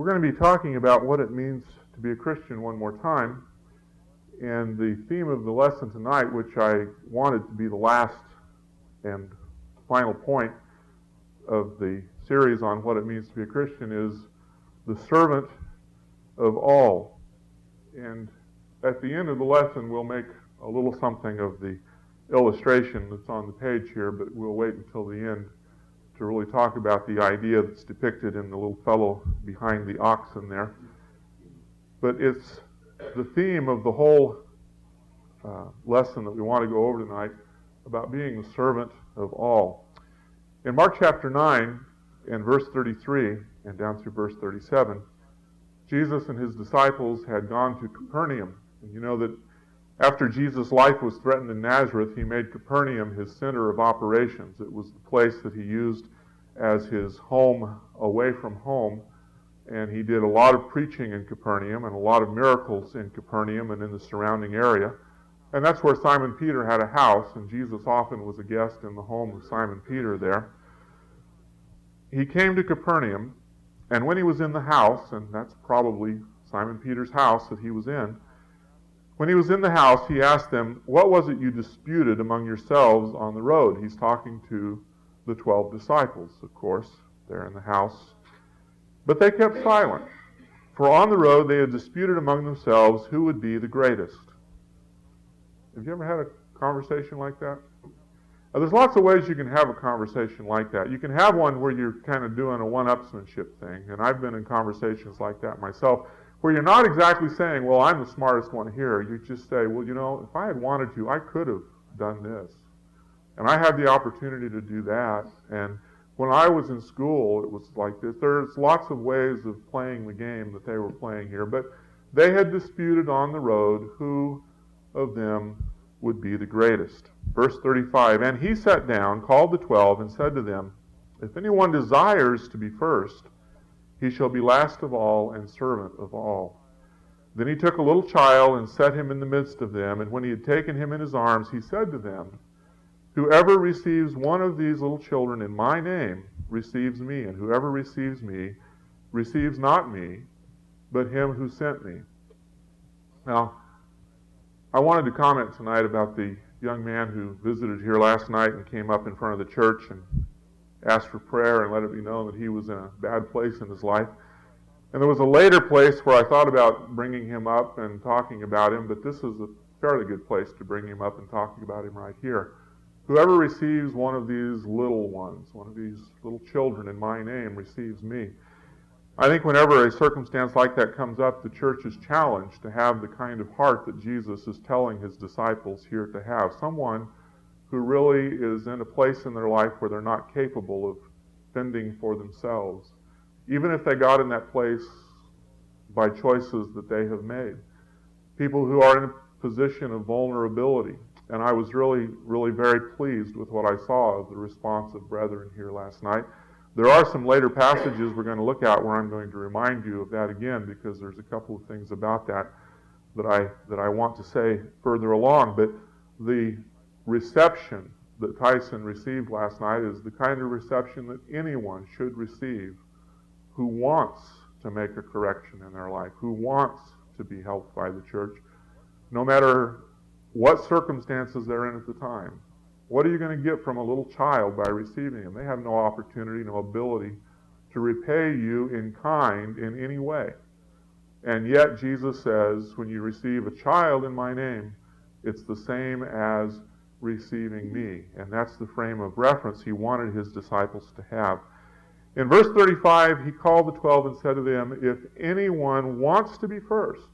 We're going to be talking about what it means to be a Christian one more time. And the theme of the lesson tonight, which I wanted to be the last and final point of the series on what it means to be a Christian, is the servant of all. And at the end of the lesson, we'll make a little something of the illustration that's on the page here, but we'll wait until the end to really talk about the idea that's depicted in the little fellow behind the oxen there. But it's the theme of the whole lesson that we want to go over tonight about being the servant of all. In Mark chapter 9 and verse 33 and down through verse 37, Jesus and his disciples had gone to Capernaum. And you know that after Jesus' life was threatened in Nazareth, he made Capernaum his center of operations. It was the place that he used as his home away from home. And he did a lot of preaching in Capernaum and a lot of miracles in Capernaum and in the surrounding area. And that's where Simon Peter had a house, and Jesus often was a guest in the home of Simon Peter there. He came to Capernaum, and when he was in the house, and that's probably Simon Peter's house that he was in, when he was in the house, he asked them, "What was it you disputed among yourselves on the road?" He's talking to the 12 disciples, of course. They're in the house. But they kept silent, for on the road they had disputed among themselves who would be the greatest. Have you ever had a conversation like that? Now, there's lots of ways you can have a conversation like that. You can have one where you're kind of doing a one-upsmanship thing, and I've been in conversations like that myself, where you're not exactly saying, well, I'm the smartest one here. You just say, well, you know, if I had wanted to, I could have done this. And I had the opportunity to do that. And when I was in school, it was like this. There's lots of ways of playing the game that they were playing here. But they had disputed on the road who of them would be the greatest. Verse 35, and he sat down, called the 12, and said to them, if anyone desires to be first, he shall be last of all and servant of all. Then he took a little child and set him in the midst of them, and when he had taken him in his arms, he said to them, whoever receives one of these little children in my name receives me, and whoever receives me receives not me, but him who sent me. Now, I wanted to comment tonight about the young man who visited here last night and came up in front of the church and asked for prayer and let it be known that he was in a bad place in his life. And there was a later place where I thought about bringing him up and talking about him, but this is a fairly good place to bring him up and talking about him right here. Whoever receives one of these little ones, one of these little children in my name, receives me. I think whenever a circumstance like that comes up, the church is challenged to have the kind of heart that Jesus is telling his disciples here to have. Someone who really is in a place in their life where they're not capable of fending for themselves, even if they got in that place by choices that they have made. People who are in a position of vulnerability. And I was really, really very pleased with what I saw of the response of brethren here last night. There are some later passages we're going to look at where I'm going to remind you of that again, because there's a couple of things about that I want to say further along. But the reception that Tyson received last night is the kind of reception that anyone should receive who wants to make a correction in their life, who wants to be helped by the church, no matter what circumstances they're in at the time. What are you going to get from a little child by receiving him? They have no opportunity, no ability to repay you in kind in any way. And yet Jesus says, when you receive a child in my name, it's the same as receiving me. And that's the frame of reference he wanted his disciples to have. In verse 35, he called the 12 and said to them, if anyone wants to be first,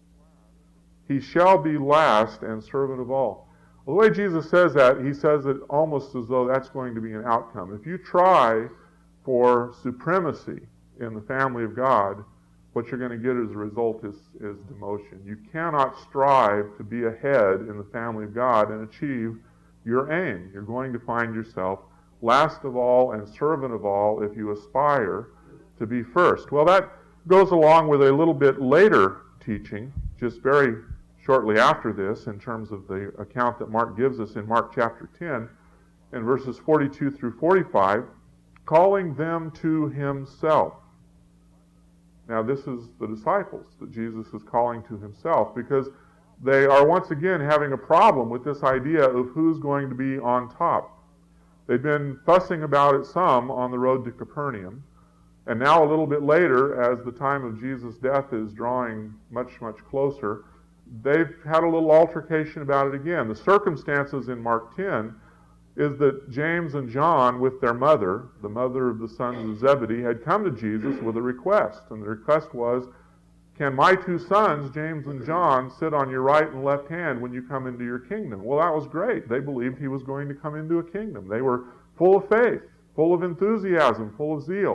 he shall be last and servant of all. Well, the way Jesus says that, he says it almost as though that's going to be an outcome. If you try for supremacy in the family of God, what you're going to get as a result is demotion. You cannot strive to be ahead in the family of God and achieve your aim. You're going to find yourself last of all and servant of all if you aspire to be first. Well, that goes along with a little bit later teaching, just very shortly after this, in terms of the account that Mark gives us in Mark chapter 10, in verses 42 through 45, calling them to himself. Now, this is the disciples that Jesus is calling to himself, because they are once again having a problem with this idea of who's going to be on top. They've been fussing about it some on the road to Capernaum, and now a little bit later, as the time of Jesus' death is drawing much, much closer, they've had a little altercation about it again. The circumstances in Mark 10 is that James and John, with their mother, the mother of the sons of Zebedee, had come to Jesus with a request. And the request was, can my two sons, James and John, sit on your right and left hand when you come into your kingdom? Well, that was great. They believed he was going to come into a kingdom. They were full of faith, full of enthusiasm, full of zeal,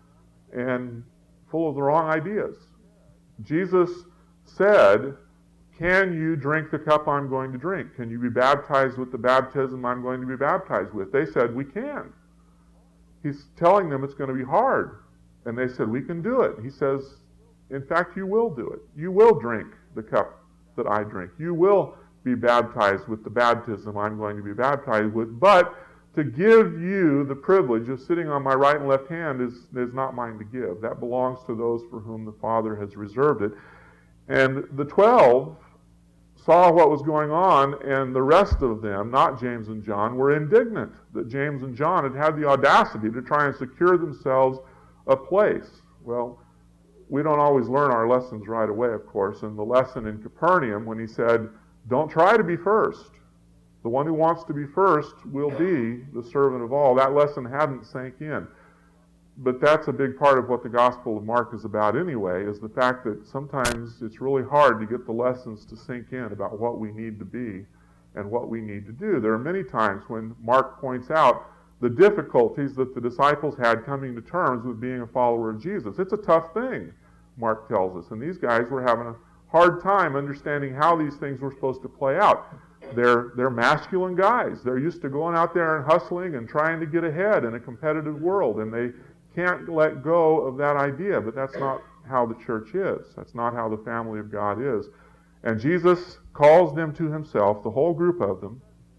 and full of the wrong ideas. Jesus said, can you drink the cup I'm going to drink? Can you be baptized with the baptism I'm going to be baptized with? They said, we can. He's telling them it's going to be hard. And they said, we can do it. He says, in fact, you will do it. You will drink the cup that I drink. You will be baptized with the baptism I'm going to be baptized with. But to give you the privilege of sitting on my right and left hand is not mine to give. That belongs to those for whom the Father has reserved it. And the 12 saw what was going on, and the rest of them, not James and John, were indignant that James and John had the audacity to try and secure themselves a place. Well, we don't always learn our lessons right away, of course, and the lesson in Capernaum when he said, don't try to be first. The one who wants to be first will be the servant of all. That lesson hadn't sank in. But that's a big part of what the Gospel of Mark is about anyway, is the fact that sometimes it's really hard to get the lessons to sink in about what we need to be and what we need to do. There are many times when Mark points out the difficulties that the disciples had coming to terms with being a follower of Jesus. It's a tough thing, Mark tells us, and these guys were having a hard time understanding how these things were supposed to play out. They're masculine guys. They're used to going out there and hustling and trying to get ahead in a competitive world, and they can't let go of that idea, but that's not how the church is. That's not how the family of God is. And Jesus calls them to himself, the whole group of them.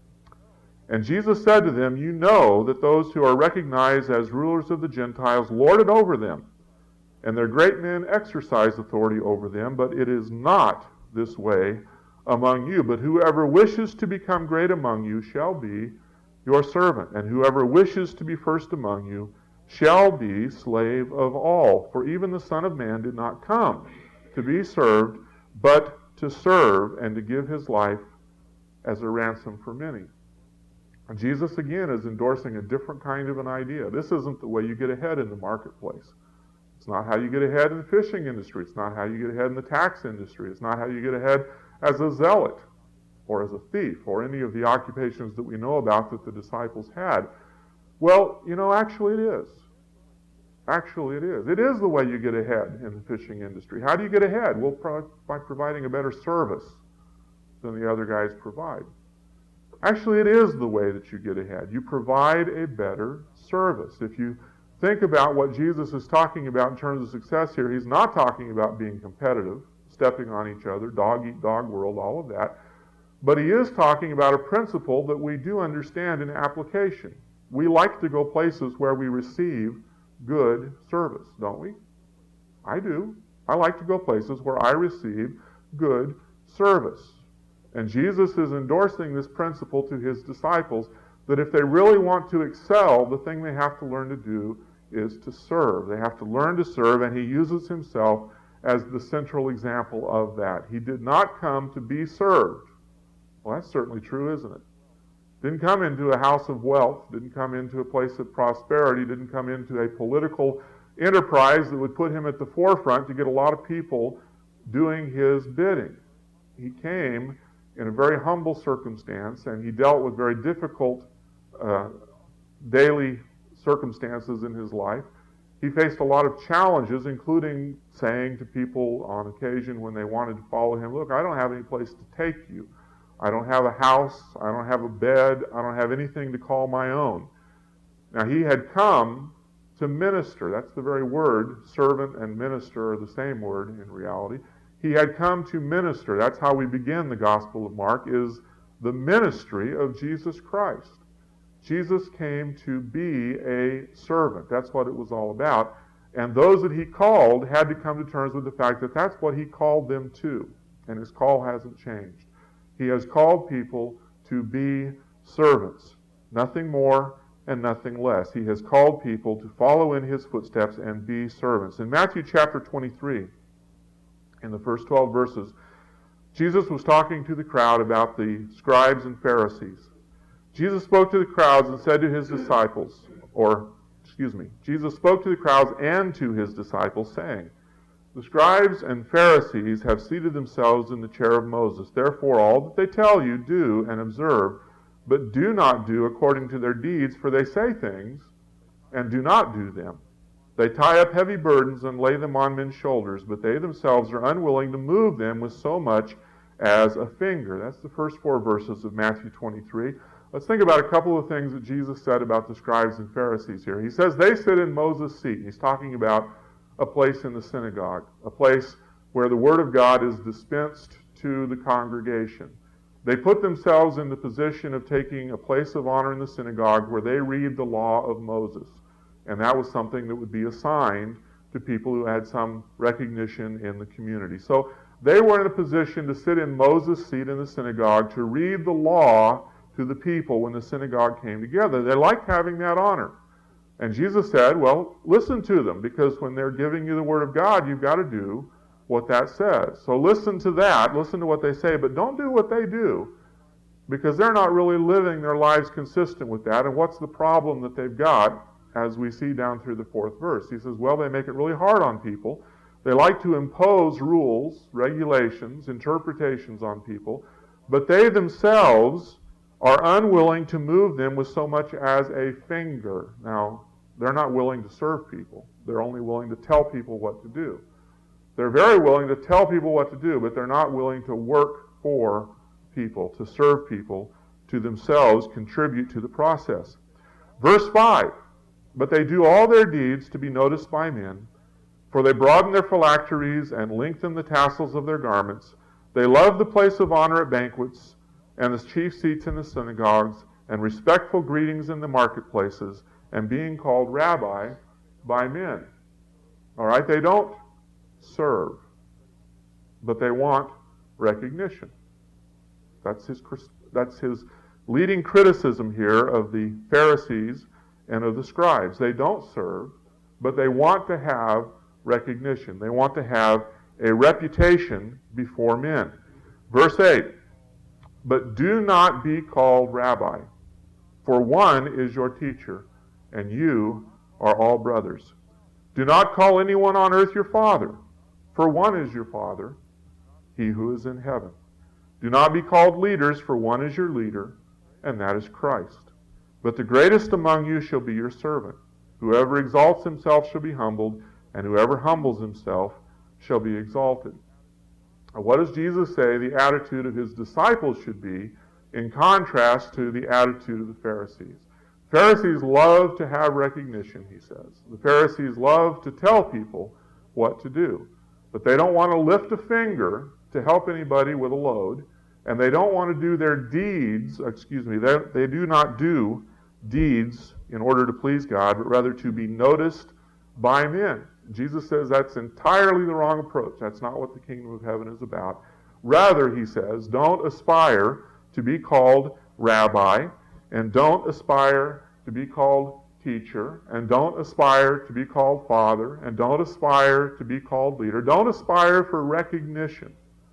And Jesus said to them, you know that those who are recognized as rulers of the Gentiles lord it over them, and their great men exercise authority over them, but it is not this way among you. But whoever wishes to become great among you shall be your servant, and whoever wishes to be first among you shall be slave of all. For even the Son of Man did not come to be served, but to serve and to give his life as a ransom for many. And Jesus again is endorsing a different kind of an idea. This isn't the way you get ahead in the marketplace. It's not how you get ahead in the fishing industry. It's not how you get ahead in the tax industry. It's not how you get ahead as a zealot or as a thief or any of the occupations that we know about that the disciples had. Well, actually it is. Actually it is. It is the way you get ahead in the fishing industry. How do you get ahead? Well, by providing a better service than the other guys provide. Actually, it is the way that you get ahead. You provide a better service. If you think about what Jesus is talking about in terms of success here, he's not talking about being competitive, stepping on each other, dog-eat-dog world, all of that. But he is talking about a principle that we do understand in application. We like to go places where we receive good service, don't we? I do. I like to go places where I receive good service. And Jesus is endorsing this principle to his disciples that if they really want to excel, the thing they have to learn to do is to serve. They have to learn to serve, and he uses himself as the central example of that. He did not come to be served. Well, that's certainly true, isn't it? Didn't come into a house of wealth, didn't come into a place of prosperity, didn't come into a political enterprise that would put him at the forefront to get a lot of people doing his bidding. He came in a very humble circumstance, and he dealt with very difficult daily circumstances in his life. He faced a lot of challenges, including saying to people on occasion when they wanted to follow him, look, I don't have any place to take you. I don't have a house, I don't have a bed, I don't have anything to call my own. Now, he had come to minister. That's the very word. Servant and minister are the same word in reality. He had come to minister. That's how we begin the Gospel of Mark, is the ministry of Jesus Christ. Jesus came to be a servant. That's what it was all about. And those that he called had to come to terms with the fact that that's what he called them to. And his call hasn't changed. He has called people to be servants, nothing more and nothing less. He has called people to follow in his footsteps and be servants. In Matthew chapter 23, in the first 12 verses, Jesus was talking to the crowd about the scribes and Pharisees. Jesus spoke to the crowds and said to his disciples, Jesus spoke to the crowds and to his disciples, saying, "The scribes and Pharisees have seated themselves in the chair of Moses. Therefore, all that they tell you, do and observe, but do not do according to their deeds, for they say things and do not do them. They tie up heavy burdens and lay them on men's shoulders, but they themselves are unwilling to move them with so much as a finger." That's the first 4 verses of Matthew 23. Let's think about a couple of things that Jesus said about the scribes and Pharisees here. He says they sit in Moses' seat. He's talking about a place in the synagogue, a place where the Word of God is dispensed to the congregation. They put themselves in the position of taking a place of honor in the synagogue where they read the law of Moses. And that was something that would be assigned to people who had some recognition in the community. So they were in a position to sit in Moses' seat in the synagogue to read the law to the people when the synagogue came together. They liked having that honor. And Jesus said, well, listen to them, because when they're giving you the Word of God, you've got to do what that says. So listen to that, listen to what they say, but don't do what they do, because they're not really living their lives consistent with that. And what's the problem that they've got, as we see down through the 4th verse? He says, well, they make it really hard on people. They like to impose rules, regulations, interpretations on people, but they themselves are unwilling to move them with so much as a finger. Now, they're not willing to serve people. They're only willing to tell people what to do. They're very willing to tell people what to do, but they're not willing to work for people, to serve people, to themselves contribute to the process. Verse 5, "But they do all their deeds to be noticed by men, for they broaden their phylacteries and lengthen the tassels of their garments. They love the place of honor at banquets, and the chief seats in the synagogues, and respectful greetings in the marketplaces, and being called rabbi by men." All right, they don't serve, but they want recognition. That's his leading criticism here of the Pharisees and of the scribes. They don't serve, but they want to have recognition. They want to have a reputation before men. Verse 8, "But do not be called rabbi, for one is your teacher, and you are all brothers. Do not call anyone on earth your father, for one is your Father, he who is in heaven. Do not be called leaders, for one is your leader, and that is Christ. But the greatest among you shall be your servant. Whoever exalts himself shall be humbled, and whoever humbles himself shall be exalted." Now, what does Jesus say the attitude of his disciples should be in contrast to the attitude of the Pharisees? Pharisees love to have recognition, he says. The Pharisees love to tell people what to do. But they don't want to lift a finger to help anybody with a load, and they don't want to do their deeds, they do not do deeds in order to please God, but rather to be noticed by men. Jesus says that's entirely the wrong approach. That's not what the kingdom of heaven is about. Rather, he says, don't aspire to be called rabbi, and don't aspire to be called teacher, and don't aspire to be called father, and don't aspire to be called leader. Don't aspire for recognition.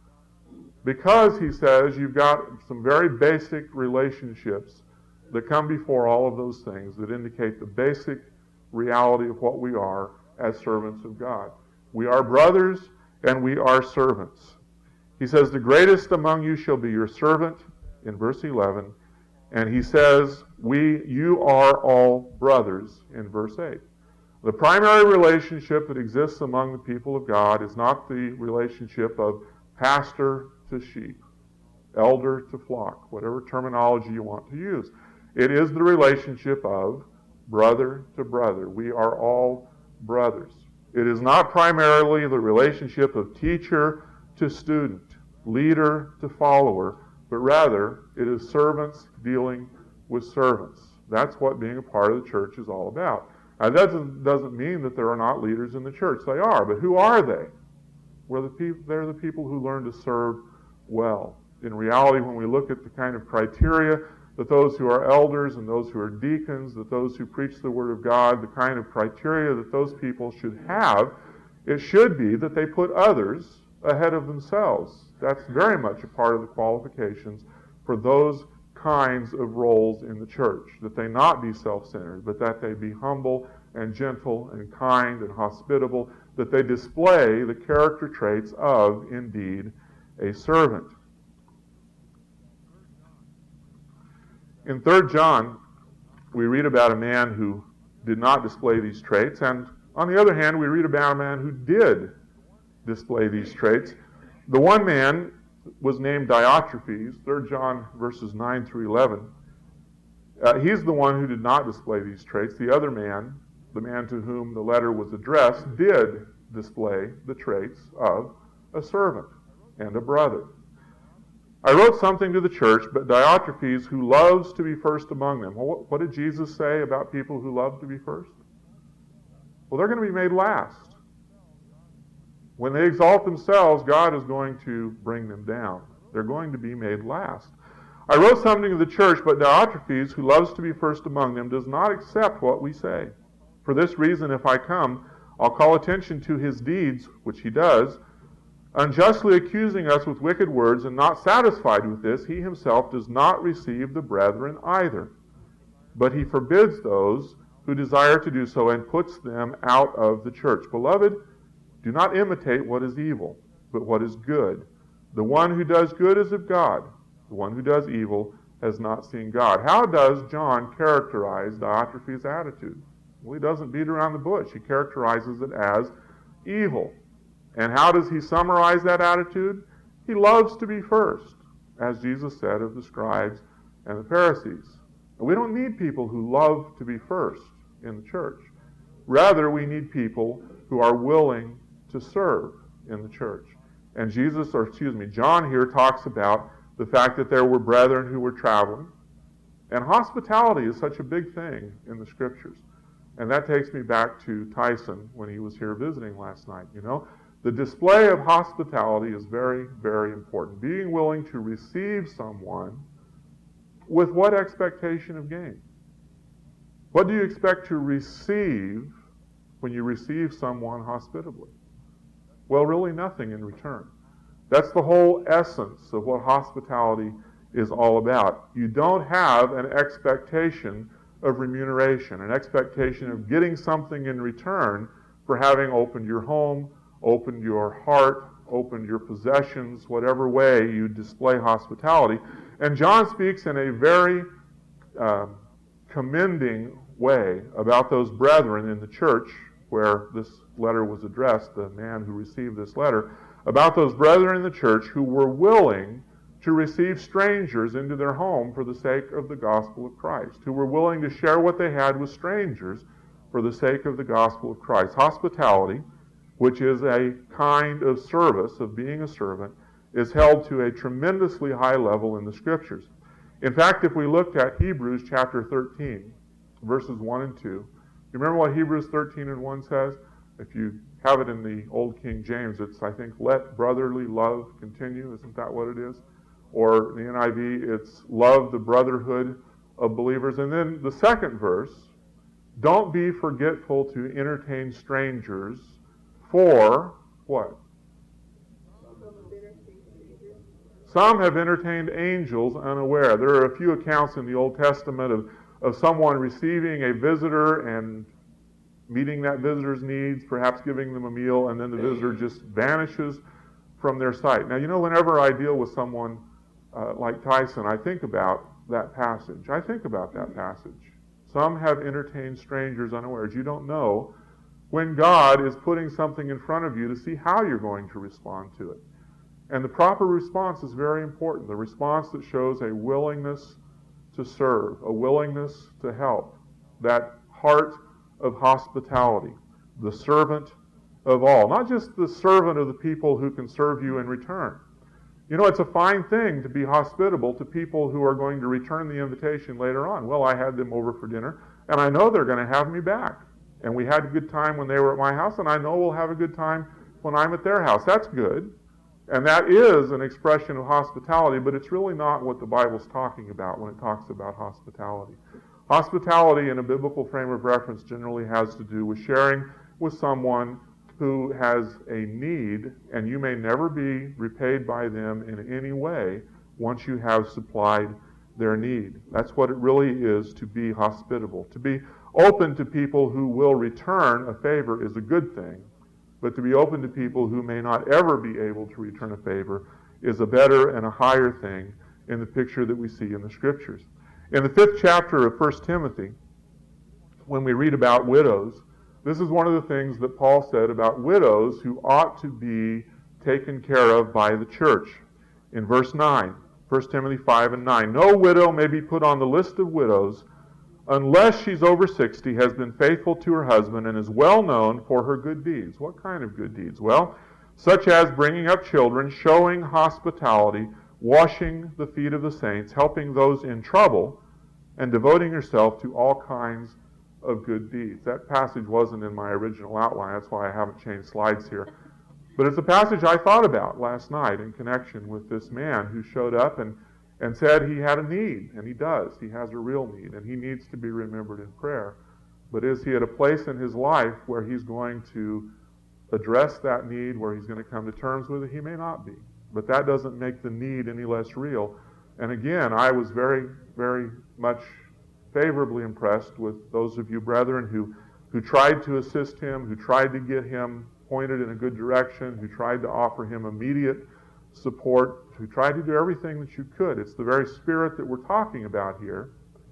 Because, he says, you've got some very basic relationships that come before all of those things that indicate the basic reality of what we are as servants of God. We are brothers and we are servants. He says, the greatest among you shall be your servant, in verse 11. And he says, you are all brothers, in verse 8. The primary relationship that exists among the people of God is not the relationship of pastor to sheep, elder to flock, whatever terminology you want to use. It is the relationship of brother to brother. We are all brothers. It is not primarily the relationship of teacher to student, leader to follower, but rather it is servants dealing with servants. That's what being a part of the church is all about. That doesn't mean that there are not leaders in the church. They are, but who are they? They're the people who learn to serve well. In reality, when we look at the kind of criteria that those who are elders and those who are deacons, that those who preach the Word of God, the kind of criteria that those people should have, it should be that they put others ahead of themselves. That's very much a part of the qualifications for those kinds of roles in the church, that they not be self-centered, but that they be humble and gentle and kind and hospitable, that they display the character traits of, indeed, a servant. In 3 John, we read about a man who did not display these traits, and on the other hand, we read about a man who did display these traits. The one man was named Diotrephes, 3 John verses 9 through 11. He's the one who did not display these traits. The other man, the man to whom the letter was addressed, did display the traits of a servant and a brother. I wrote something to the church, but Diotrephes, who loves to be first among them. Well, what did Jesus say about people who love to be first? Well, they're going to be made last. When they exalt themselves, God is going to bring them down. They're going to be made last. I wrote something to the church, but Diotrephes, who loves to be first among them, does not accept what we say. For this reason, if I come, I'll call attention to his deeds, which he does, unjustly accusing us with wicked words, and not satisfied with this, he himself does not receive the brethren either. But he forbids those who desire to do so and puts them out of the church. Beloved, do not imitate what is evil, but what is good. The one who does good is of God. The one who does evil has not seen God. How does John characterize Diotrephes' attitude? Well, he doesn't beat around the bush. He characterizes it as evil. And how does he summarize that attitude? He loves to be first, as Jesus said of the scribes and the Pharisees. And we don't need people who love to be first in the church. Rather, we need people who are willing to serve in the church. And John here talks about the fact that there were brethren who were traveling. And hospitality is such a big thing in the Scriptures. And that takes me back to Tyson when he was here visiting last night. The display of hospitality is very, very important. Being willing to receive someone with what expectation of gain? What do you expect to receive when you receive someone hospitably? Well, really nothing in return. That's the whole essence of what hospitality is all about. You don't have an expectation of remuneration, an expectation of getting something in return for having opened your home, opened your heart, opened your possessions, whatever way you display hospitality. And John speaks in a very commending way about those brethren in the church where this letter was addressed, the man who received this letter, about those brethren in the church who were willing to receive strangers into their home for the sake of the gospel of Christ, who were willing to share what they had with strangers for the sake of the gospel of Christ. Hospitality, which is a kind of service, of being a servant, is held to a tremendously high level in the Scriptures. In fact, if we looked at Hebrews chapter 13, verses 1 and 2, you remember what Hebrews 13 and 1 says? If you have it in the Old King James, it's, I think, let brotherly love continue. Isn't that what it is? Or in the NIV, it's love the brotherhood of believers. And then the second verse, don't be forgetful to entertain strangers, for what? Some have entertained angels unaware. There are a few accounts in the Old Testament of someone receiving a visitor and meeting that visitor's needs, perhaps giving them a meal, and then the visitor just vanishes from their sight. Now, whenever I deal with someone like Tyson, I think about that passage. Some have entertained strangers unawares. You don't know when God is putting something in front of you to see how you're going to respond to it. And the proper response is very important. The response that shows a willingness to serve, a willingness to help, that heart of hospitality, the servant of all. Not just the servant of the people who can serve you in return. It's a fine thing to be hospitable to people who are going to return the invitation later on. Well, I had them over for dinner, and I know they're going to have me back. And we had a good time when they were at my house, and I know we'll have a good time when I'm at their house. That's good. And that is an expression of hospitality, but it's really not what the Bible's talking about when it talks about hospitality. Hospitality in a biblical frame of reference generally has to do with sharing with someone who has a need, and you may never be repaid by them in any way once you have supplied their need. That's what it really is to be hospitable. To be open to people who will return a favor is a good thing, but to be open to people who may not ever be able to return a favor is a better and a higher thing in the picture that we see in the Scriptures. In the 5th chapter of 1 Timothy, when we read about widows, this is one of the things that Paul said about widows who ought to be taken care of by the church. In verse 9, 1 Timothy 5 and 9, no widow may be put on the list of widows unless she's over 60, has been faithful to her husband, and is well known for her good deeds. What kind of good deeds? Well, such as bringing up children, showing hospitality, washing the feet of the saints, helping those in trouble, and devoting herself to all kinds of good deeds. That passage wasn't in my original outline. That's why I haven't changed slides here. But it's a passage I thought about last night in connection with this man who showed up and said he had a need, and he does. He has a real need, and he needs to be remembered in prayer. But is he at a place in his life where he's going to address that need, where he's going to come to terms with it? He may not be. But that doesn't make the need any less real. And again, I was very, very much favorably impressed with those of you brethren who tried to assist him, who tried to get him pointed in a good direction, who tried to offer him immediate support, who tried to do everything that you could. It's the very spirit that we're talking about here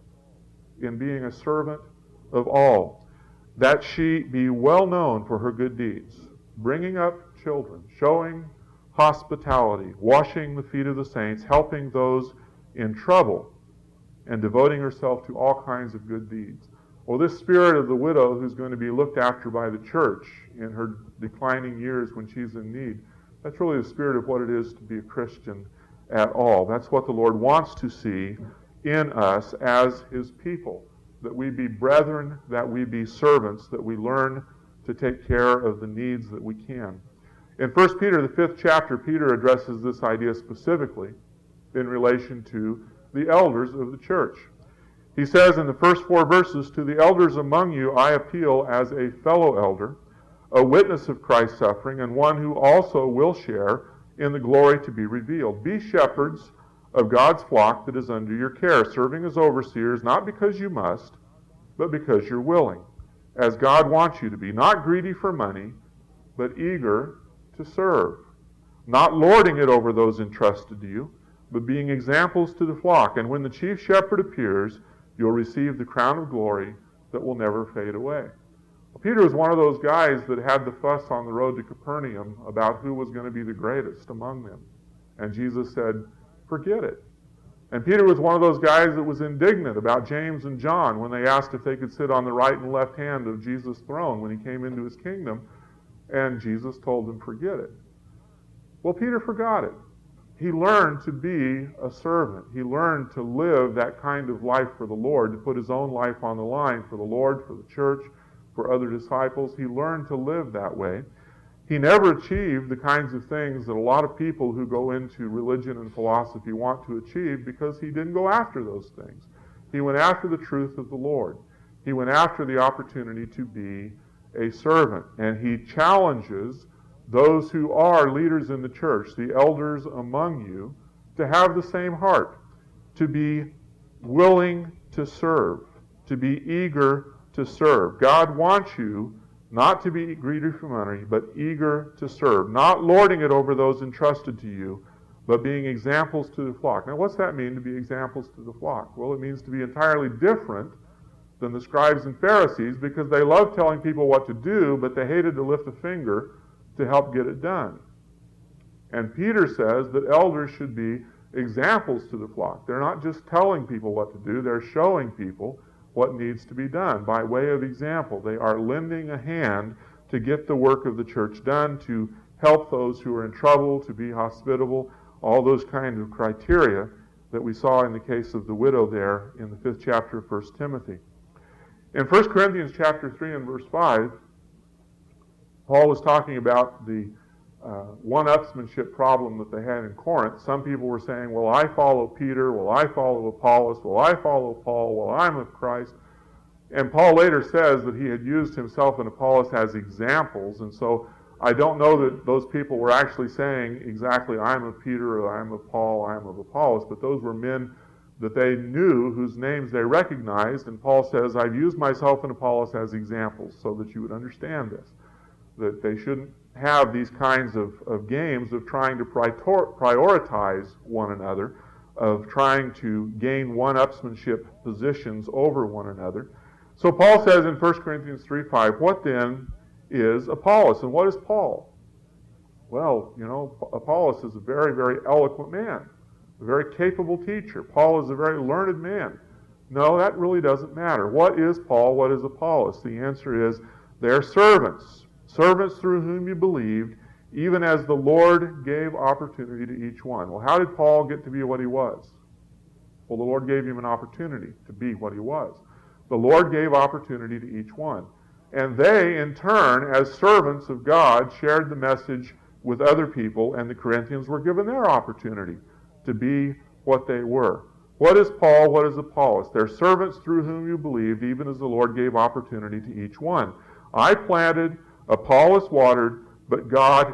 in being a servant of all. That she be well known for her good deeds, bringing up children, showing hospitality, washing the feet of the saints, helping those in trouble, and devoting herself to all kinds of good deeds. Well, this spirit of the widow who's going to be looked after by the church in her declining years when she's in need, that's really the spirit of what it is to be a Christian at all. That's what the Lord wants to see in us as His people, that we be brethren, that we be servants, that we learn to take care of the needs that we can. In 1 Peter, the 5th chapter, Peter addresses this idea specifically in relation to the elders of the church. He says in the first 4 verses, to the elders among you I appeal as a fellow elder, a witness of Christ's suffering, and one who also will share in the glory to be revealed. Be shepherds of God's flock that is under your care, serving as overseers, not because you must, but because you're willing, as God wants you to be, not greedy for money, but eager to serve, not lording it over those entrusted to you, but being examples to the flock. And when the chief shepherd appears, you'll receive the crown of glory that will never fade away. Well, Peter was one of those guys that had the fuss on the road to Capernaum about who was going to be the greatest among them. And Jesus said, forget it. And Peter was one of those guys that was indignant about James and John when they asked if they could sit on the right and left hand of Jesus' throne when he came into his kingdom. And Jesus told them, forget it. Well, Peter forgot it. He learned to be a servant. He learned to live that kind of life for the Lord, to put his own life on the line for the Lord, for the church, for other disciples. He learned to live that way. He never achieved the kinds of things that a lot of people who go into religion and philosophy want to achieve because he didn't go after those things. He went after the truth of the Lord. He went after the opportunity to be a servant. And he challenges those who are leaders in the church, the elders among you, to have the same heart, to be willing to serve, to be eager to serve. God wants you not to be greedy for money, but eager to serve, not lording it over those entrusted to you, but being examples to the flock. Now, what's that mean, to be examples to the flock? Well, it means to be entirely different than the scribes and Pharisees, because they loved telling people what to do, but they hated to lift a finger to help get it done. And Peter says that elders should be examples to the flock. They're not just telling people what to do, they're showing people what needs to be done by way of example. They are lending a hand to get the work of the church done, to help those who are in trouble, to be hospitable, all those kinds of criteria that we saw in the case of the widow there in the 5th chapter of 1 Timothy. In 1 Corinthians chapter 3 and verse 5, Paul was talking about the one-upsmanship problem that they had in Corinth. Some people were saying, well, I follow Peter, well, I follow Apollos, well, I follow Paul, well, I'm of Christ. And Paul later says that he had used himself and Apollos as examples, and so I don't know that those people were actually saying exactly, I'm of Peter, or I'm of Paul, I'm of Apollos, but those were men that they knew, whose names they recognized, and Paul says, I've used myself and Apollos as examples so that you would understand this, that they shouldn't have these kinds of games of trying to prioritize one another, of trying to gain one-upsmanship positions over one another. So Paul says in 1 Corinthians 3:5, what then is Apollos, and what is Paul? Well, Apollos is a very, very eloquent man, a very capable teacher. Paul is a very learned man. No, that really doesn't matter. What is Paul? What is Apollos? The answer is they're servants. Servants through whom you believed, even as the Lord gave opportunity to each one. Well, how did Paul get to be what he was? Well, the Lord gave him an opportunity to be what he was. The Lord gave opportunity to each one. And they, in turn, as servants of God, shared the message with other people, and the Corinthians were given their opportunity to be what they were. What is Paul? What is Apollos? They're servants through whom you believed, even as the Lord gave opportunity to each one. I planted, Apollos watered, but God,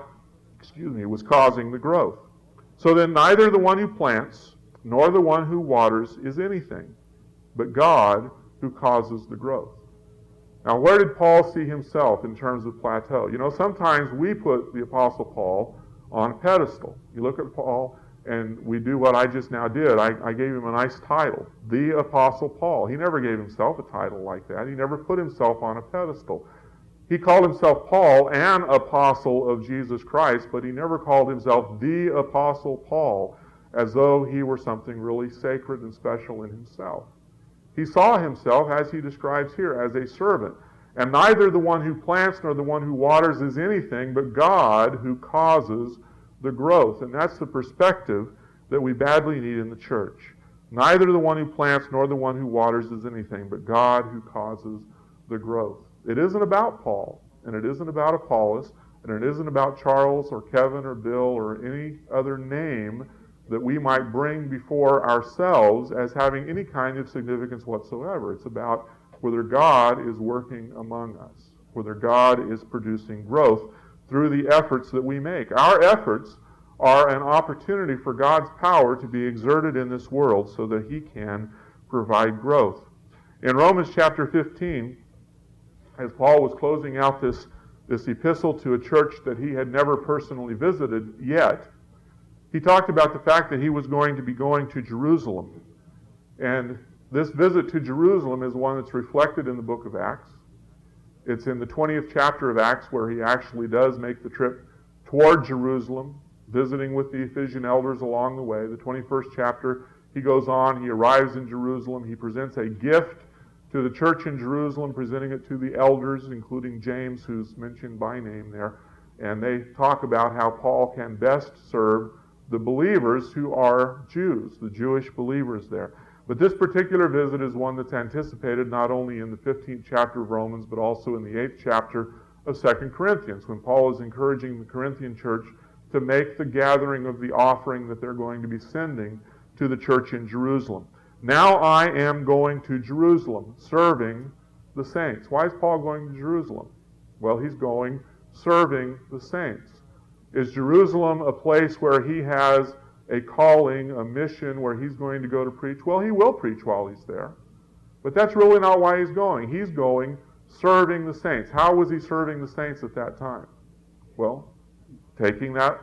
was causing the growth. So then neither the one who plants nor the one who waters is anything, but God who causes the growth. Now, where did Paul see himself in terms of plateau? Sometimes we put the Apostle Paul on a pedestal. You look at Paul, and we do what I just now did. I gave him a nice title, the Apostle Paul. He never gave himself a title like that. He never put himself on a pedestal. He called himself Paul, an apostle of Jesus Christ, but he never called himself the Apostle Paul, as though he were something really sacred and special in himself. He saw himself, as he describes here, as a servant. And neither the one who plants nor the one who waters is anything, but God who causes the growth. And that's the perspective that we badly need in the church. Neither the one who plants nor the one who waters is anything, but God who causes the growth. It isn't about Paul, and it isn't about Apollos, and it isn't about Charles or Kevin or Bill or any other name that we might bring before ourselves as having any kind of significance whatsoever. It's about whether God is working among us, whether God is producing growth through the efforts that we make. Our efforts are an opportunity for God's power to be exerted in this world so that He can provide growth. In Romans chapter 15, as Paul was closing out this epistle to a church that he had never personally visited yet, he talked about the fact that he was going to be going to Jerusalem. And this visit to Jerusalem is one that's reflected in the book of Acts. It's in the 20th chapter of Acts where he actually does make the trip toward Jerusalem, visiting with the Ephesian elders along the way. The 21st chapter, he goes on, he arrives in Jerusalem, he presents a gift to the church in Jerusalem, presenting it to the elders, including James, who's mentioned by name there. And they talk about how Paul can best serve the believers who are Jews, the Jewish believers there. But this particular visit is one that's anticipated not only in the 15th chapter of Romans, but also in the 8th chapter of 2 Corinthians, when Paul is encouraging the Corinthian church to make the gathering of the offering that they're going to be sending to the church in Jerusalem. Now I am going to Jerusalem, serving the saints. Why is Paul going to Jerusalem? Well, he's going serving the saints. Is Jerusalem a place where he has a calling, a mission, where he's going to go to preach? Well, he will preach while he's there. But that's really not why he's going. He's going serving the saints. How was he serving the saints at that time? Well, taking that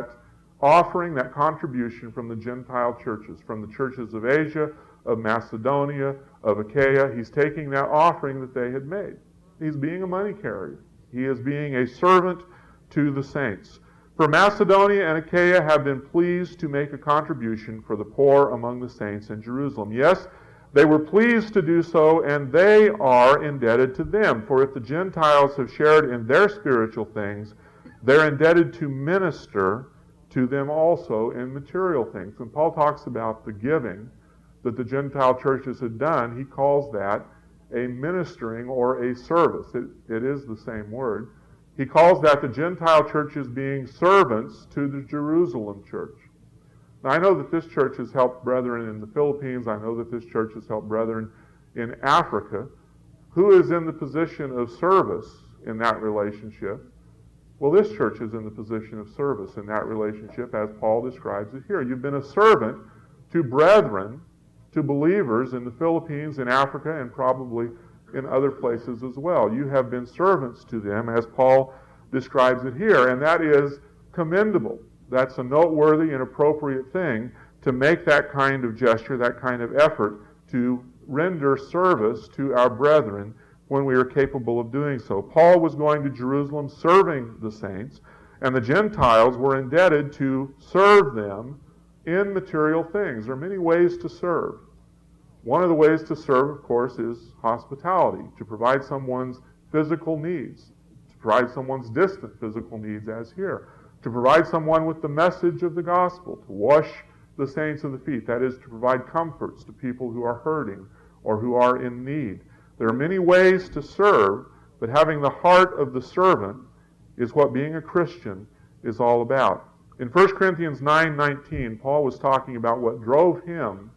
offering, that contribution from the Gentile churches, from the churches of Asia, of Macedonia, of Achaia. He's taking that offering that they had made. He's being a money carrier. He is being a servant to the saints. For Macedonia and Achaia have been pleased to make a contribution for the poor among the saints in Jerusalem. Yes, they were pleased to do so, and they are indebted to them. For if the Gentiles have shared in their spiritual things, they're indebted to minister to them also in material things. When Paul talks about the giving that the Gentile churches had done, he calls that a ministering or a service. It is the same word. He calls that the Gentile churches being servants to the Jerusalem church. Now, I know that this church has helped brethren in the Philippines. I know that this church has helped brethren in Africa. Who is in the position of service in that relationship? Well, this church is in the position of service in that relationship, as Paul describes it here. You've been a servant to brethren, to believers in the Philippines, in Africa, and probably in other places as well. You have been servants to them, as Paul describes it here, and that is commendable. That's a noteworthy and appropriate thing to make that kind of gesture, that kind of effort to render service to our brethren when we are capable of doing so. Paul was going to Jerusalem serving the saints, and the Gentiles were indebted to serve them in material things. There are many ways to serve. One of the ways to serve, of course, is hospitality, to provide someone's physical needs, to provide someone's distant physical needs, as here, to provide someone with the message of the gospel, to wash the saints of the feet, that is, to provide comforts to people who are hurting or who are in need. There are many ways to serve, but having the heart of the servant is what being a Christian is all about. In 1 Corinthians 9:19, Paul was talking about what drove him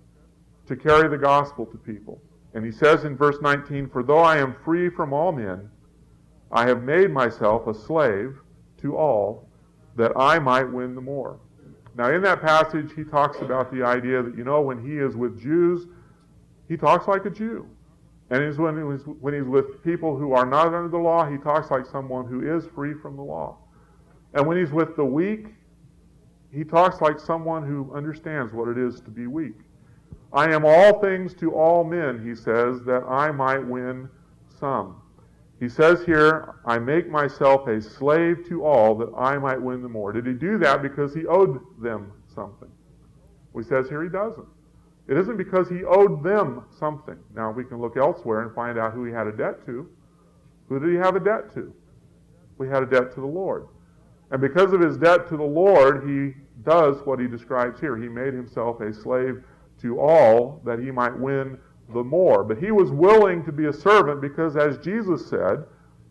to carry the gospel to people. And he says in verse 19, "For though I am free from all men, I have made myself a slave to all, that I might win the more." Now in that passage, he talks about the idea that, when he is with Jews, he talks like a Jew. And when he's with people who are not under the law, he talks like someone who is free from the law. And when he's with the weak, he talks like someone who understands what it is to be weak. "I am all things to all men," he says, "that I might win some." He says here, "I make myself a slave to all, that I might win the more." Did he do that because he owed them something? Well, he says here he doesn't. It isn't because he owed them something. Now, we can look elsewhere and find out who he had a debt to. Who did he have a debt to? We had a debt to the Lord. And because of his debt to the Lord, he does what he describes here. He made himself a slave to all, that he might win the more. But he was willing to be a servant because, as Jesus said,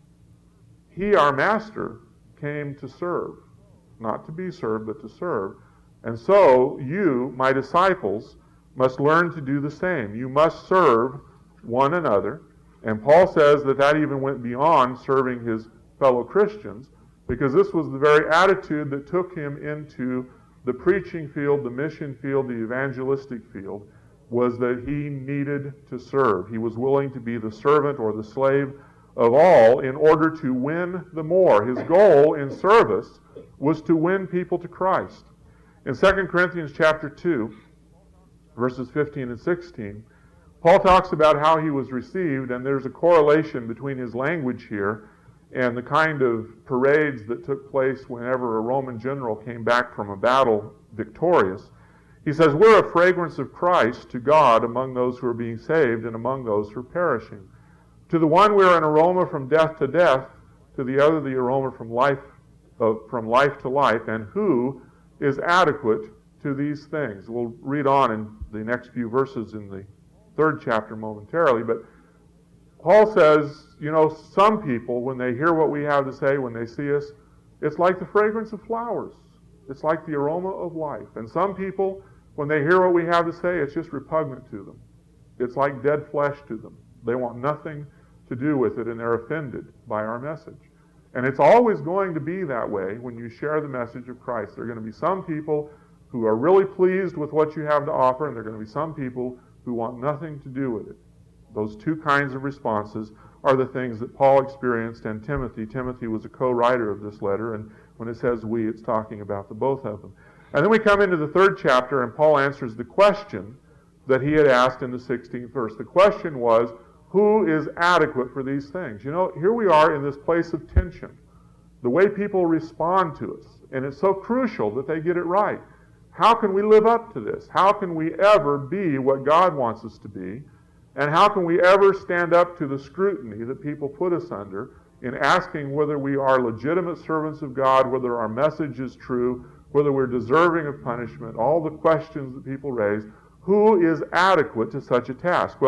he, our master, came to serve. Not to be served, but to serve. And so, you, my disciples, must learn to do the same. You must serve one another. And Paul says that even went beyond serving his fellow Christians, because this was the very attitude that took him into the preaching field, the mission field, the evangelistic field, was that he needed to serve. He was willing to be the servant or the slave of all in order to win the more. His goal in service was to win people to Christ. In 2 Corinthians chapter 2, verses 15 and 16, Paul talks about how he was received, and there's a correlation between his language here and the kind of parades that took place whenever a Roman general came back from a battle victorious. He says, "We're a fragrance of Christ to God among those who are being saved and among those who are perishing. To the one we are an aroma from death to death, to the other the aroma from life to life, and who is adequate to these things?" We'll read on in the next few verses in the 3rd chapter momentarily, but Paul says, some people, when they hear what we have to say, when they see us, it's like the fragrance of flowers. It's like the aroma of life. And some people, when they hear what we have to say, it's just repugnant to them. It's like dead flesh to them. They want nothing to do with it, and they're offended by our message. And it's always going to be that way when you share the message of Christ. There are going to be some people who are really pleased with what you have to offer, and there are going to be some people who want nothing to do with it. Those two kinds of responses are the things that Paul experienced and Timothy. Timothy was a co-writer of this letter, and when it says we, it's talking about the both of them. And then we come into the 3rd chapter, and Paul answers the question that he had asked in the 16th verse. The question was, who is adequate for these things? Here we are in this place of tension. The way people respond to us, and it's so crucial that they get it right. How can we live up to this? How can we ever be what God wants us to be? And how can we ever stand up to the scrutiny that people put us under in asking whether we are legitimate servants of God, whether our message is true, whether we're deserving of punishment, all the questions that people raise? Who is adequate to such a task? Well,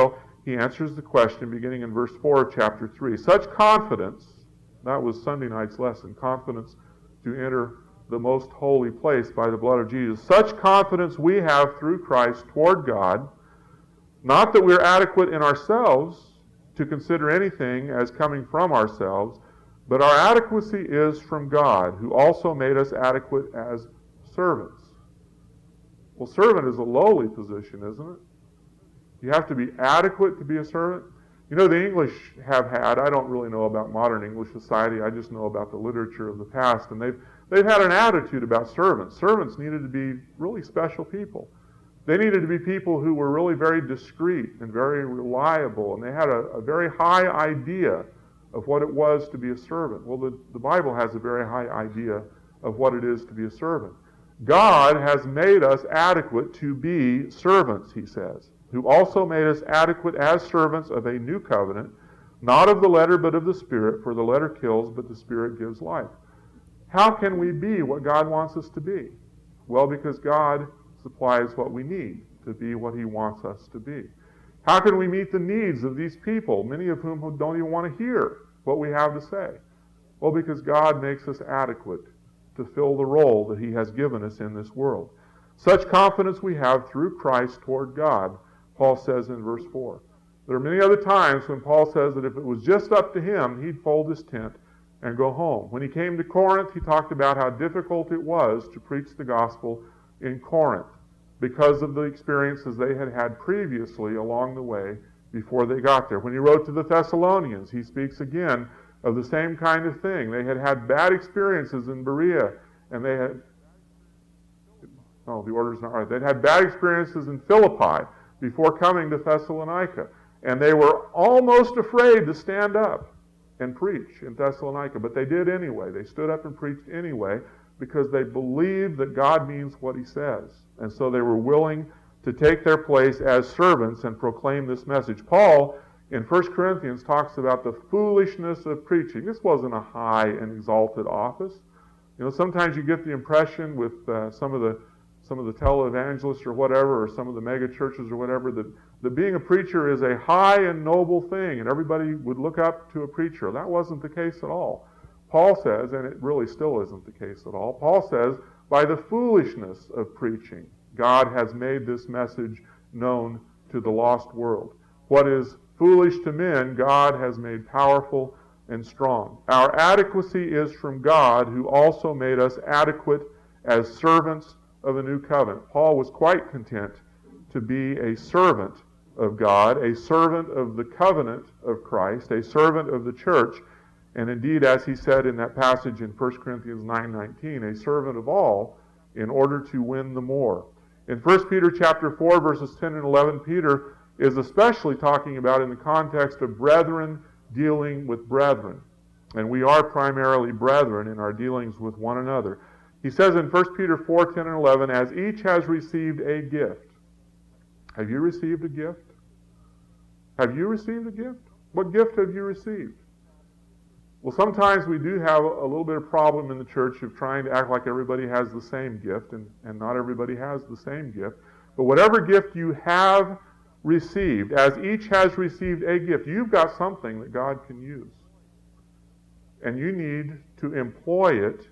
he answers the question beginning in verse 4 of chapter 3. Such confidence, that was Sunday night's lesson, confidence to enter the most holy place by the blood of Jesus. Such confidence we have through Christ toward God, not that we're adequate in ourselves to consider anything as coming from ourselves, but our adequacy is from God, who also made us adequate as servants. Well, servant is a lowly position, isn't it? You have to be adequate to be a servant. You know, the English have had, I don't really know about modern English society, I just know about the literature of the past, and they've had an attitude about servants. Servants needed to be really special people. They needed to be people who were really very discreet and very reliable, and they had a very high idea of what it was to be a servant. Well, the Bible has a very high idea of what it is to be a servant. God has made us adequate to be servants, he says, who also made us adequate as servants of a new covenant, not of the letter but of the Spirit, for the letter kills, but the Spirit gives life. How can we be what God wants us to be? Well, because God supplies what we need to be what he wants us to be. How can we meet the needs of these people, many of whom don't even want to hear what we have to say? Well, because God makes us adequate to fill the role that he has given us in this world. Such confidence we have through Christ toward God, Paul says in verse 4. There are many other times when Paul says that if it was just up to him, he'd fold his tent and go home. When he came to Corinth, he talked about how difficult it was to preach the gospel in Corinth because of the experiences they had had previously along the way before they got there. When he wrote to the Thessalonians, he speaks again of the same kind of thing. They had had bad experiences in Berea, and they had, the order's not right. They'd had bad experiences in Philippi before coming to Thessalonica, and they were almost afraid to stand up and preach in Thessalonica, but they did anyway. They stood up and preached anyway because they believed that God means what he says. And so they were willing to take their place as servants and proclaim this message. Paul, in 1 Corinthians, talks about the foolishness of preaching. This wasn't a high and exalted office. You know, sometimes you get the impression with some of the televangelists or whatever, or some of the mega churches or whatever, that being a preacher is a high and noble thing, and everybody would look up to a preacher. That wasn't the case at all. Paul says, and it really still isn't the case at all, Paul says, by the foolishness of preaching, God has made this message known to the lost world. What is foolish to men, God has made powerful and strong. Our adequacy is from God, who also made us adequate as servants of a new covenant. Paul was quite content to be a servant of God, a servant of the covenant of Christ, a servant of the church, and indeed, as he said in that passage in 1 Corinthians 9:19, a servant of all in order to win the more. In 1 Peter chapter 4, verses 10 and 11, Peter is especially talking about in the context of brethren dealing with brethren. And we are primarily brethren in our dealings with one another. He says in 1 Peter 4, 10 and 11, as each has received a gift. Have you received a gift? Have you received a gift? What gift have you received? Well, sometimes we do have a little bit of problem in the church of trying to act like everybody has the same gift, and not everybody has the same gift. But whatever gift you have received, as each has received a gift, you've got something that God can use. And you need to employ it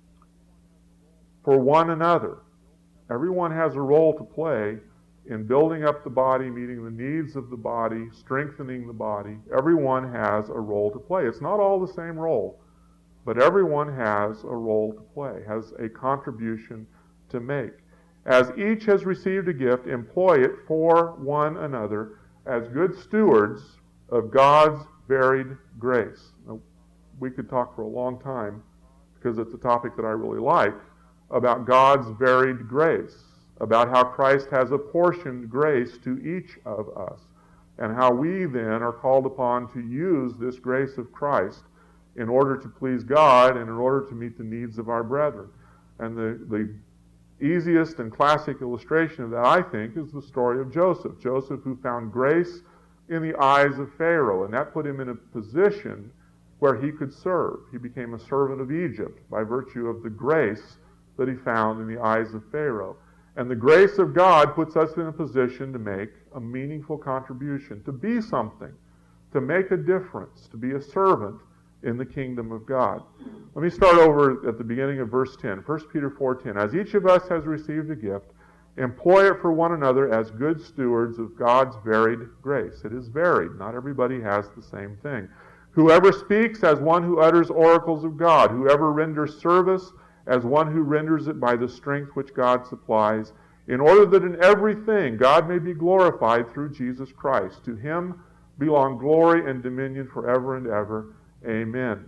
for one another. Everyone has a role to play in building up the body, meeting the needs of the body, strengthening the body. Everyone has a role to play. It's not all the same role, but everyone has a role to play, has a contribution to make. As each has received a gift, employ it for one another as good stewards of God's varied grace. Now, we could talk for a long time, because it's a topic that I really like, about God's varied grace, about how Christ has apportioned grace to each of us, and how we then are called upon to use this grace of Christ in order to please God and in order to meet the needs of our brethren. And the easiest and classic illustration of that, I think, is the story of Joseph. Joseph, who found grace in the eyes of Pharaoh, and that put him in a position where he could serve. He became a servant of Egypt by virtue of the grace that he found in the eyes of Pharaoh. And the grace of God puts us in a position to make a meaningful contribution, to be something, to make a difference, to be a servant in the kingdom of God. Let me start over at the beginning of verse 10. 1 Peter 4:10. As each of us has received a gift, employ it for one another as good stewards of God's varied grace. It is varied. Not everybody has the same thing. Whoever speaks as one who utters oracles of God. Whoever renders service as one who renders it by the strength which God supplies, in order that in everything God may be glorified through Jesus Christ. To him belong glory and dominion forever and ever. Amen.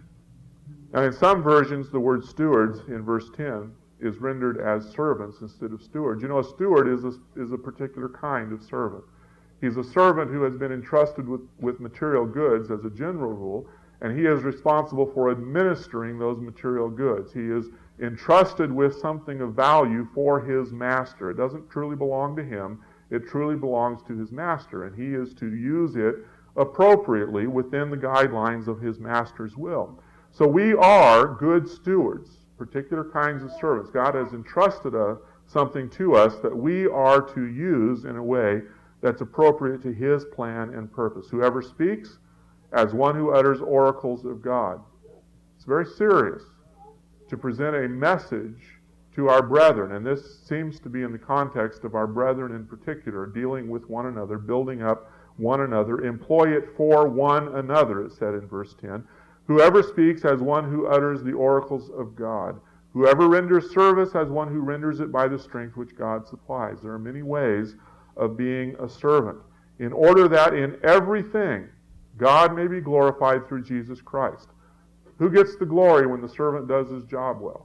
Now in some versions, the word stewards in verse 10 is rendered as servants instead of stewards. You know, a steward is a particular kind of servant. He's a servant who has been entrusted with material goods as a general rule, and he is responsible for administering those material goods. He is entrusted with something of value for his master. It doesn't truly belong to him. It truly belongs to his master, and he is to use it appropriately within the guidelines of his master's will. So we are good stewards, particular kinds of servants. God has entrusted something to us that we are to use in a way that's appropriate to his plan and purpose. Whoever speaks as one who utters oracles of God. It's very serious to present a message to our brethren, and this seems to be in the context of our brethren in particular, dealing with one another, building up one another. Employ it for one another, it said in verse 10. Whoever speaks as one who utters the oracles of God. Whoever renders service as one who renders it by the strength which God supplies. There are many ways of being a servant, in order that in everything God may be glorified through Jesus Christ. Who gets the glory when the servant does his job well?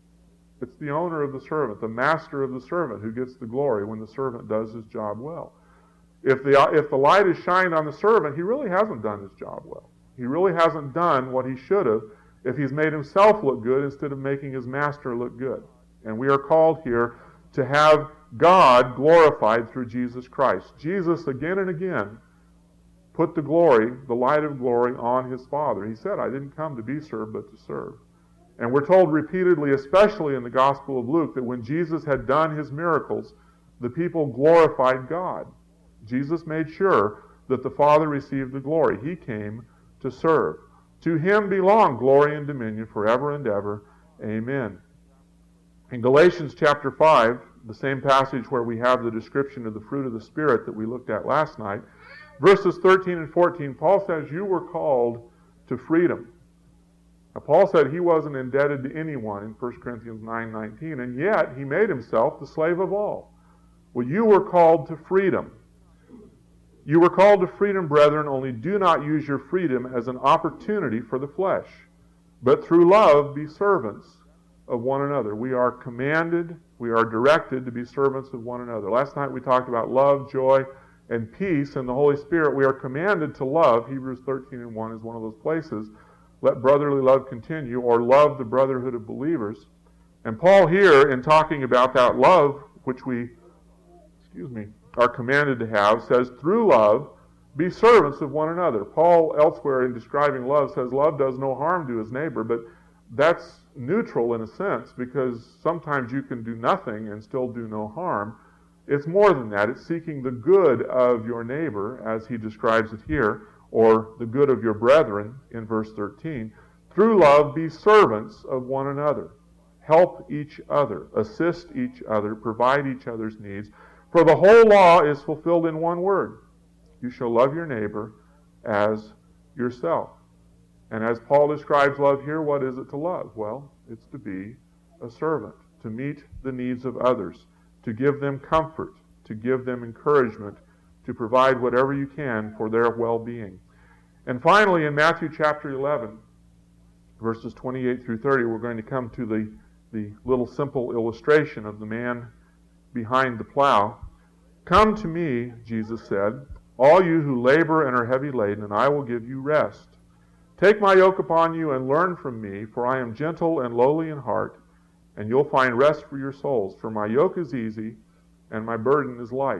It's the owner of the servant, the master of the servant, who gets the glory when the servant does his job well. If the light is shined on the servant, he really hasn't done his job well. He really hasn't done what he should have if he's made himself look good instead of making his master look good. And we are called here to have God glorified through Jesus Christ. Jesus, again and again, put the glory, the light of glory, on his Father. He said, I didn't come to be served, but to serve. And we're told repeatedly, especially in the Gospel of Luke, that when Jesus had done his miracles, the people glorified God. Jesus made sure that the Father received the glory. He came to serve. To him belong glory and dominion forever and ever. Amen. In Galatians chapter 5, the same passage where we have the description of the fruit of the Spirit that we looked at last night, verses 13 and 14, Paul says, you were called to freedom. Now, Paul said he wasn't indebted to anyone in 1 Corinthians 9:19, and yet he made himself the slave of all. Well, you were called to freedom. You were called to freedom, brethren, only do not use your freedom as an opportunity for the flesh, but through love be servants of one another. We are commanded, we are directed to be servants of one another. Last night we talked about love, joy, and peace and the Holy Spirit. We are commanded to love. Hebrews 13:1 is one of those places. Let brotherly love continue, or love the brotherhood of believers. And Paul here, in talking about that love, which we, are commanded to have, says, through love, be servants of one another. Paul, elsewhere in describing love, says love does no harm to his neighbor, but that's neutral in a sense, because sometimes you can do nothing and still do no harm. It's more than that. It's seeking the good of your neighbor, as he describes it here, or the good of your brethren in verse 13. Through love, be servants of one another. Help each other, assist each other, provide each other's needs. For the whole law is fulfilled in one word. You shall love your neighbor as yourself. And as Paul describes love here, what is it to love? Well, it's to be a servant, to meet the needs of others, to give them comfort, to give them encouragement, to provide whatever you can for their well-being. And finally, in Matthew chapter 11, verses 28 through 30, we're going to come to the little simple illustration of the man behind the plow. Come to me, Jesus said, all you who labor and are heavy laden, and I will give you rest. Take my yoke upon you and learn from me, for I am gentle and lowly in heart, and you'll find rest for your souls. For my yoke is easy and my burden is light.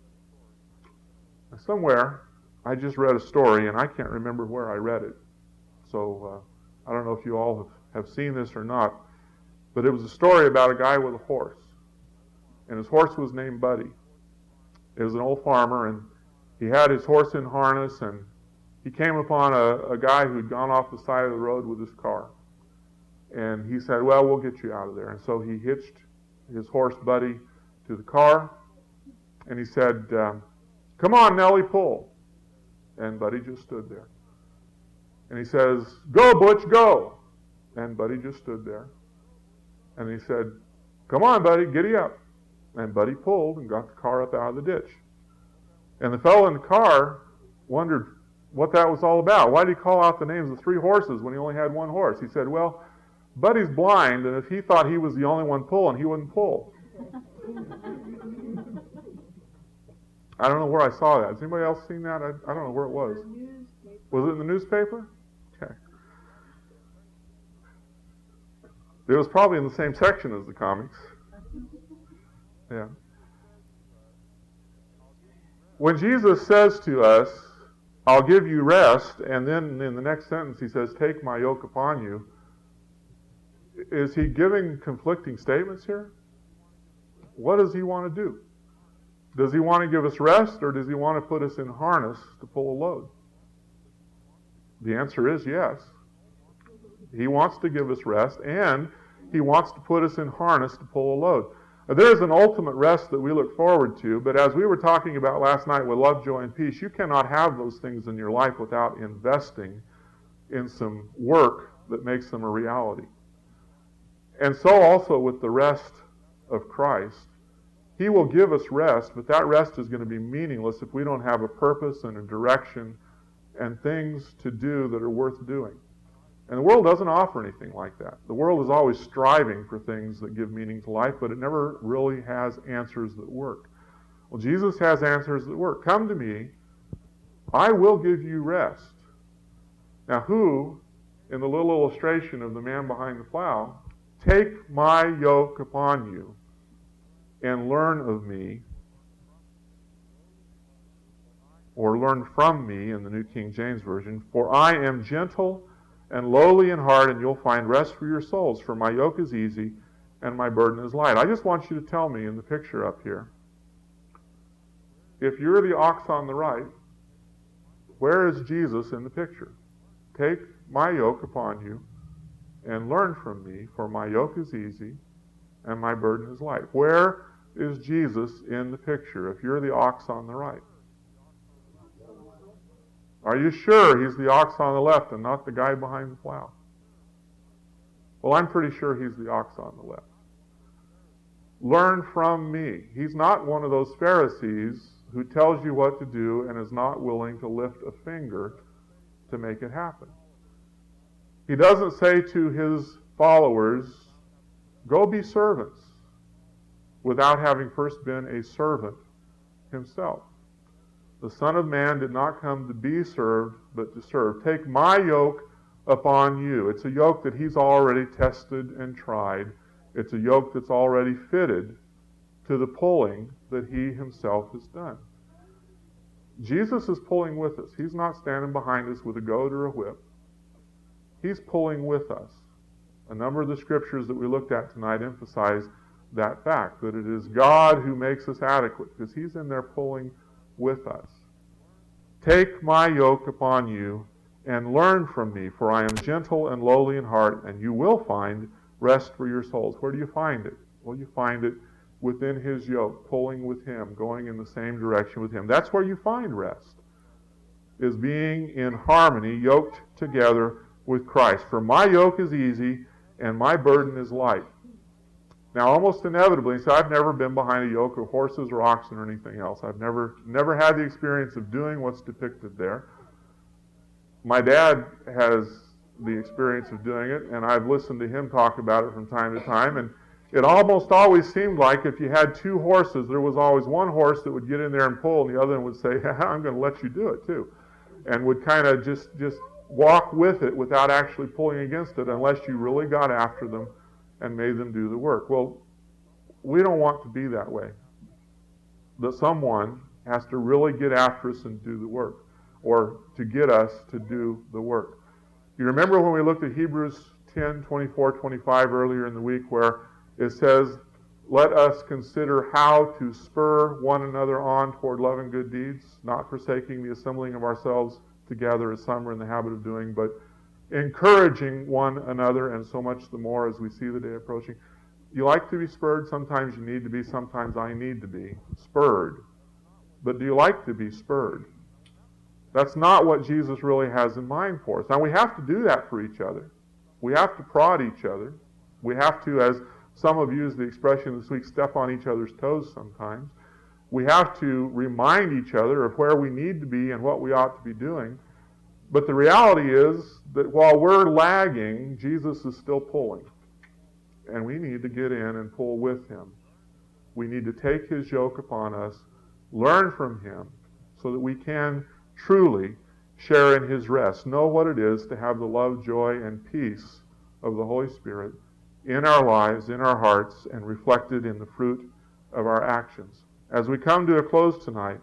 Now, somewhere, I just read a story, and I can't remember where I read it. So I don't know if you all have seen this or not, but it was a story about a guy with a horse. and his horse was named Buddy. It was an old farmer, and he had his horse in harness, and he came upon a guy who'd gone off the side of the road with his car. And he said, well, we'll get you out of there. And so he hitched his horse, Buddy, to the car, and he said, come on, Nellie, pull. And Buddy just stood there. And he says, go, Butch, go. And Buddy just stood there. And he said, come on, Buddy, giddy up. And Buddy pulled and got the car up out of the ditch. And the fellow in the car wondered what that was all about. Why did he call out the names of 3 horses when he only had 1 horse? He said, well, Buddy's blind, and if he thought he was the only one pulling, he wouldn't pull. I don't know where I saw that. Has anybody else seen that? I don't know where it was. Was it in the newspaper? Okay. It was probably in the same section as the comics. Yeah. When Jesus says to us, I'll give you rest, and then in the next sentence he says, take my yoke upon you, is he giving conflicting statements here? What does he want to do? Does he want to give us rest, or does he want to put us in harness to pull a load? The answer is yes. He wants to give us rest, and he wants to put us in harness to pull a load. There's an ultimate rest that we look forward to, but as we were talking about last night with love, joy, and peace, you cannot have those things in your life without investing in some work that makes them a reality. And so also with the rest of Christ, he will give us rest, but that rest is going to be meaningless if we don't have a purpose and a direction and things to do that are worth doing. And the world doesn't offer anything like that. The world is always striving for things that give meaning to life, but it never really has answers that work. Well, Jesus has answers that work. Come to me, I will give you rest. Now, who, in the little illustration of the man behind the plow, take my yoke upon you and learn of me, or learn from me in the New King James Version, for I am gentle and lowly in heart, and you'll find rest for your souls, for my yoke is easy and my burden is light. I just want you to tell me in the picture up here, if you're the ox on the right, where is Jesus in the picture? Take my yoke upon you and learn from me, for my yoke is easy and my burden is light. Where is Jesus in the picture if you're the ox on the right? Are you sure he's the ox on the left and not the guy behind the plow? Well, I'm pretty sure he's the ox on the left. Learn from me. He's not one of those Pharisees who tells you what to do and is not willing to lift a finger to make it happen. He doesn't say to his followers, go be servants, without having first been a servant himself. The Son of Man did not come to be served, but to serve. Take my yoke upon you. It's a yoke that he's already tested and tried. It's a yoke that's already fitted to the pulling that he himself has done. Jesus is pulling with us. He's not standing behind us with a goad or a whip. He's pulling with us. A number of the scriptures that we looked at tonight emphasize that fact, that it is God who makes us adequate, because he's in there pulling with us. Take my yoke upon you and learn from me, for I am gentle and lowly in heart, and you will find rest for your souls. Where do you find it? Well, you find it within his yoke, pulling with him, going in the same direction with him. That's where you find rest, is being in harmony, yoked together with Christ. For my yoke is easy and my burden is light. Now, almost inevitably, so I've never been behind a yoke of horses or oxen or anything else. I've never had the experience of doing what's depicted there. My dad has the experience of doing it, and I've listened to him talk about it from time to time, and it almost always seemed like if you had 2 horses, there was always one horse that would get in there and pull, and the other one would say, I'm going to let you do it too, and would kind of just walk with it without actually pulling against it unless you really got after them and made them do the work. Well, we don't want to be that way. That someone has to really get after us and do the work, or to get us to do the work. You remember when we looked at Hebrews 10, 24, 25 earlier in the week, where it says, Let us consider how to spur one another on toward love and good deeds, not forsaking the assembling of ourselves together as some are in the habit of doing, but encouraging one another, and so much the more as we see the day approaching. You like to be spurred? Sometimes you need to be, sometimes I need to be spurred. But do you like to be spurred? That's not what Jesus really has in mind for us. Now, we have to do that for each other. We have to prod each other. We have to, as some have used the expression this week, step on each other's toes sometimes. We have to remind each other of where we need to be and what we ought to be doing. But the reality is that while we're lagging, Jesus is still pulling. And we need to get in and pull with him. We need to take his yoke upon us, learn from him, so that we can truly share in his rest. Know what it is to have the love, joy, and peace of the Holy Spirit in our lives, in our hearts, and reflected in the fruit of our actions. As we come to a close tonight,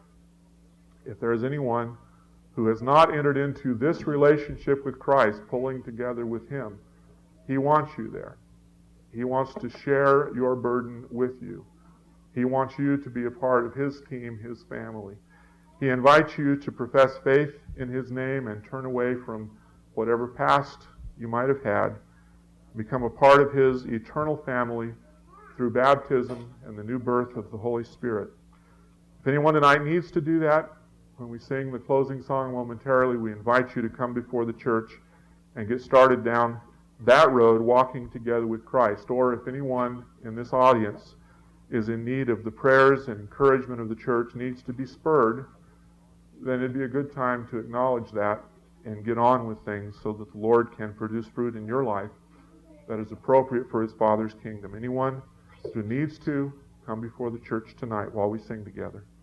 if there is anyone who has not entered into this relationship with Christ, pulling together with him, he wants you there. He wants to share your burden with you. He wants you to be a part of his team, his family. He invites you to profess faith in his name and turn away from whatever past you might have had, become a part of his eternal family through baptism and the new birth of the Holy Spirit. If anyone tonight needs to do that, when we sing the closing song momentarily, we invite you to come before the church and get started down that road, walking together with Christ. Or if anyone in this audience is in need of the prayers and encouragement of the church, needs to be spurred, then it'd be a good time to acknowledge that and get on with things so that the Lord can produce fruit in your life that is appropriate for his Father's kingdom. Anyone who needs to, come before the church tonight while we sing together.